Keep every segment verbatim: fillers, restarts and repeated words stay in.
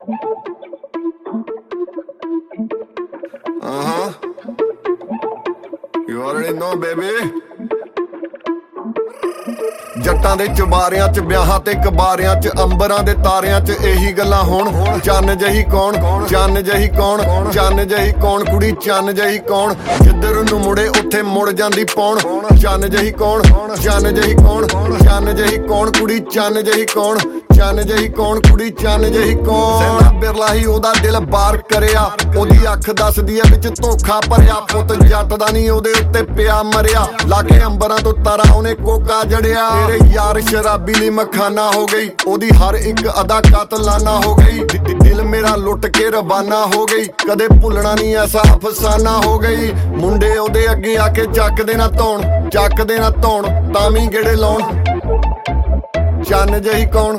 Uh-huh. You already know, baby. ਜੱਟਾਂ ਦੇ ਚੁਬਾਰਿਆਂ ਚ ਵਿਆਹਾਂ ਤੇ ਕਬਾਰਿਆਂ ਚ ਅੰਬਰਾਂ ਦੇ ਤਾਰਿਆਂ ਚ ਇਹੀ ਗੱਲਾਂ ਹੋਣ। ਚੰਨ ਜਹੀ ਕੌਣ, ਚੰਨ ਜਹੀ ਕੌਣ, ਚੰਨ ਜਹੀ ਕੌਣ ਕੁੜੀ, ਚੰਨ ਜਹੀ ਕੌਣ ਜਿੱਧਰ ਨੂੰ ਮੁੜੇ ਉੱਥੇ ਮੁੜ ਜਾਂਦੀ ਪੌਣ। ਚੰਨ ਜਹੀ ਕੌਣ, ਚੰਨ ਜਹੀ ਕੌਣ, ਚੰਨ ਜਹੀ ਕੌਣ ਕੁੜੀ, ਚੰਨ ਜਹੀ ਕੌਣ, ਚੰਨ ਜਹੀ ਕੌਣ ਕੁੜੀ, ਚੰਨ ਜਹੀ ਕੌਣ। ਸੈਂਦਾ ਬਿਰਲਾ ਹੀ ਉਹਦਾ ਦਿਲ ਬਾਰ ਕਰਿਆ, ਉਹਦੀ ਅੱਖ ਦੱਸਦੀ ਐ ਵਿੱਚ ਧੋਖਾ ਭਰਿਆ। ਪੁੱਤ ਜੱਟ ਦਾ ਨਹੀਂ ਉਹਦੇ ਉੱਤੇ ਪਿਆ ਮਰਿਆ, ਲਾ ਕੇ ਅੰਬਰਾਂ ਤੋਂ ਤਾਰਾ ਉਹਨੇ ਕੋਕਾ ਜੜਿਆ। ਤੇਰੇ ਯਾਰ ਸ਼ਰਾਬੀ ਲਈ ਮਖਾਨਾ ਹੋ ਗਈ, ਉਹਦੀ ਹਰ ਇੱਕ ਅਦਾ ਕਾਤਲਾਨਾ ਹੋ ਗਈ। ਦਿਲ ਮੇਰਾ ਲੁੱਟ ਕੇ ਰਵਾਨਾ ਹੋ ਗਈ, ਕਦੇ ਭੁੱਲਣਾ ਨਹੀਂ ਐਸਾ ਅਫਸਾਨਾ ਹੋ ਗਈ। ਮੁੰਡੇ ਉਹਦੇ ਅੱਗੇ ਆ ਕੇ ਚੱਕਦੇ ਨਾ ਧੌਣ, ਚੱਕਦੇ ਨਾ ਧੌਣ ਤਾਂ ਵੀ ਗੇੜੇ ਲਾਉਣ। ਚੰਨ ਜਹੀ ਕੌਣ,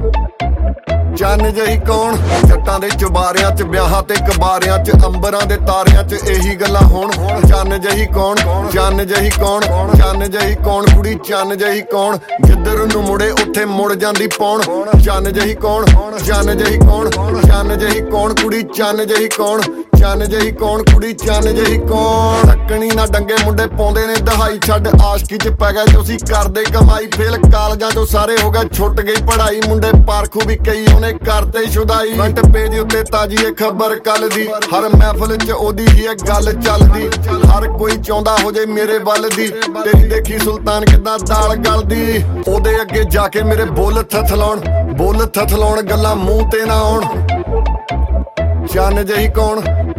ਚੰਨ ਜਹੀ ਕੌਣ ਜੱਟਾਂ ਦੇ ਚੁਬਾਰਿਆਂ ਚ ਵਿਆਹਾਂ ਤੇ ਕਬਾਰਿਆਂ ਚ ਅੰਬਰਾਂ ਦੇ ਤਾਰਿਆਂ ਚ ਇਹੀ ਗੱਲਾਂ ਹੋਣ। ਚੰਨ ਜਹੀ ਕੌਣ, ਚੰਨ ਜਹੀ ਕੌਣ, ਚੰਨ ਜਹੀ ਕੌਣ ਕੁੜੀ, ਚੰਨ ਜਹੀ ਕੌਣ ਜਿੱਧਰ ਨੂੰ ਮੁੜੇ ਉੱਥੇ ਮੁੜ ਜਾਂਦੀ ਪੌਣ। ਚੰਨ ਜਹੀ ਕੌਣ, ਚੰਨ ਜਹੀ ਕੌਣ, ਚੰਨ ਜਹੀ ਕੌਣ ਕੁੜੀ, ਚੰਨ ਜਹੀ ਕੌਣ, ਚੰਨ ਜਹੀ ਕੌਣ ਕੁੜੀ, ਚੰਨ ਜਹੀ ਕੌਣ। ਟੱਕਣੀ ਨਾ ਡੰਗੇ ਮੁੰਡੇ ਪਾਉਂਦੇ ਨੇ ਦਹਾਈ, ਛੱਡ ਆਸ਼ਕੀ ਚ ਪੈ ਗਏ ਤੁਸੀਂ ਕਰਦੇ ਕਮਾਈ। ਫੇਲ ਕਾਲਜਾਂ ਚੋਂ ਸਾਰੇ ਹੋ ਗਏ, ਛੁੱਟ ਗਈ ਪੜ੍ਹਾਈ। ਮੁੰਡੇ ਪਾਰਖੂ ਵੀ ਕਈ ਉਹਨੇ ਕਰਤੇ ਸ਼ੁਦਾਈ। ਫਰੰਟ ਪੇਜ ਉੱਤੇ ਤਾਜੀ ਇਹ ਖਬਰ ਕੱਲ ਦੀ, ਹਰ ਮਹਿਫਲ ਚ ਉਹਦੀ ਹੀ ਇਹ ਗੱਲ ਚੱਲਦੀ। ਹਰ ਕੋਈ ਚਾਹੁੰਦਾ ਹੋ ਜੇ ਮੇਰੇ ਵੱਲ ਦੀ, ਤੇਰੀ ਦੇਖੀ ਸੁਲਤਾਨ ਕਿੱਦਾਂ ਦਾਲ ਗਲਦੀ। ਉਹਦੇ ਅੱਗੇ ਜਾ ਕੇ ਮੇਰੇ ਬੁੱਲ ਥਥਲਾਉਣ, ਬੁੱਲ ਥਥਲਾਉਣ ਗੱਲਾਂ ਮੂੰਹ ਤੇ ਨਾ ਆਉਣ। ਚੰਨ ਜਹੀ ਕੌਣ,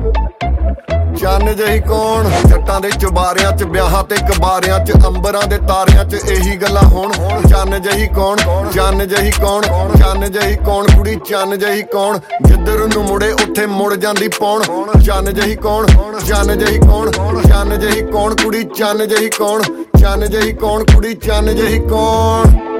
ਚੰਨ ਜਹੀ ਕੌਣ ਜੱਟਾਂ ਦੇ ਚੁਬਾਰਿਆਂ ਚ ਵਿਆਹਾਂ ਤੇ ਕਬਾਰਿਆਂ ਚ ਅੰਬਰਾਂ ਦੇ ਤਾਰਿਆਂ ਚ ਇਹੀ ਗੱਲਾਂ ਹੋਣ। ਚੰਨ ਜਹੀ ਕੌਣ, ਚੰਨ ਜਹੀ ਕੌਣ, ਚੰਨ ਜਹੀ ਕੌਣ ਕੁੜੀ, ਚੰਨ ਜਹੀ ਕੌਣ ਜਿੱਧਰ ਨੂੰ ਮੁੜੇ ਉੱਥੇ ਮੁੜ ਜਾਂਦੀ ਪੌਣ। ਚੰਨ ਜਹੀ ਕੌਣ, ਚੰਨ ਜਹੀ ਕੌਣ, ਚੰਨ ਜਹੀ ਕੌਣ ਕੁੜੀ, ਚੰਨ ਜਹੀ ਕੌਣ, ਚੰਨ ਜਹੀ ਕੌਣ ਕੁੜੀ, ਚੰਨ ਜਹੀ ਕੌਣ।